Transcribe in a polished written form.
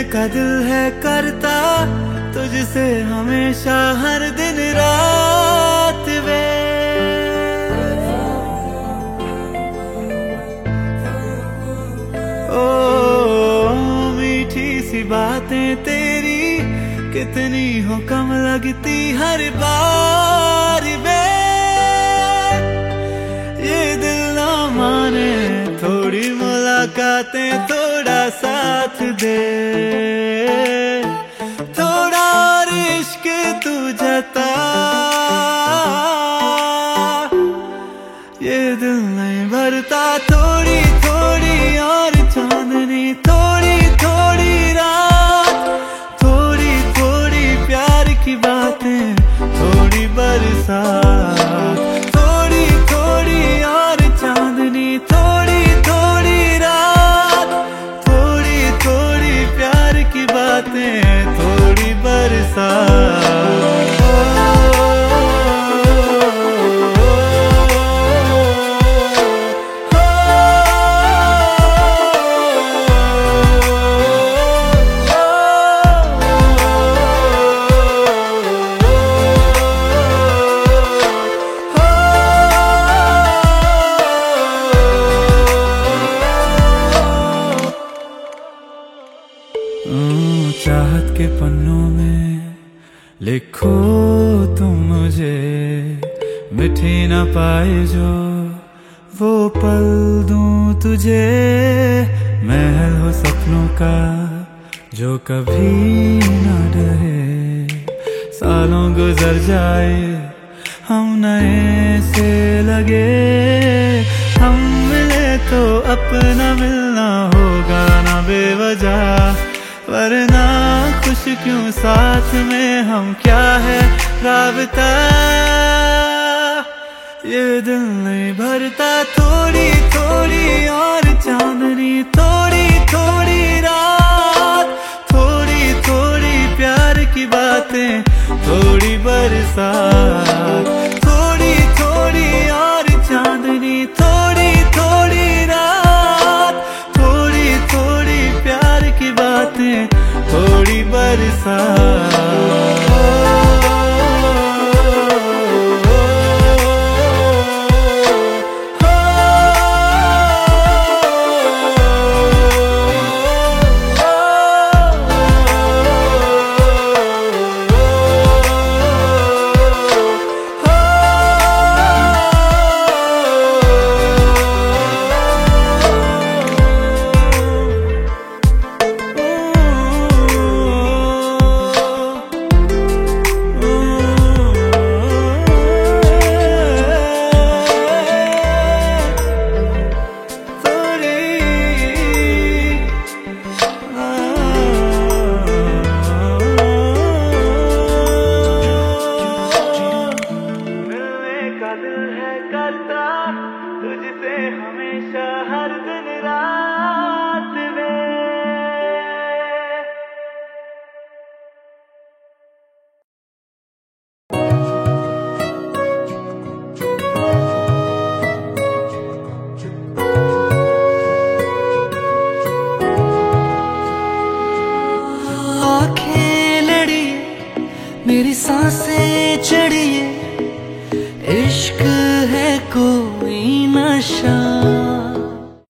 का दिल है करता तुझसे हमेशा हर दिन रात वे। ओ मीठी सी बातें तेरी कितनी हो कम लगती हर बार वे। ये दिल ना माने थोड़ी मुलाकातें थोड़ा साथ दे, थोड़ा और इश्क तू जता। ये दिल नहीं भरता थोड़ी थोड़ी और चांदनी थोड़ी थोड़ी रात, थोड़ी थोड़ी प्यार की बातें थोड़ी बरसात, थोड़ी थोड़ी और चांदनी थोड़ी थोड़ी रात, थोड़ी थोड़ी प्यार की बातें थोड़ी बरसात। चाहत के पन्नों में लिखो तुम मुझे, मिठी ना पाए जो वो पल दूं तुझे। महल हो सपनों का जो कभी ना डरे, सालों गुजर जाए हम नए से लगे। हम मिले तो अपना मिलना होगा ना बेवजह, वरना खुश क्यों साथ में हम क्या है राबता। ये दिल नहीं भरता थोड़ी थोड़ी और चांदनी थोड़ी थोड़ी रात, थोड़ी थोड़ी प्यार की बातें थोड़ी बरसात, थोड़ी थोड़ी और चांदनी थोड़ी थोड़ी रात, थोड़ी थोड़ी प्यार की बातें थोड़ी बरसात। तुझसे हमेशा हर दिन रात में। आँखें लड़ी मेरी सांसें चढ़ी, इश्क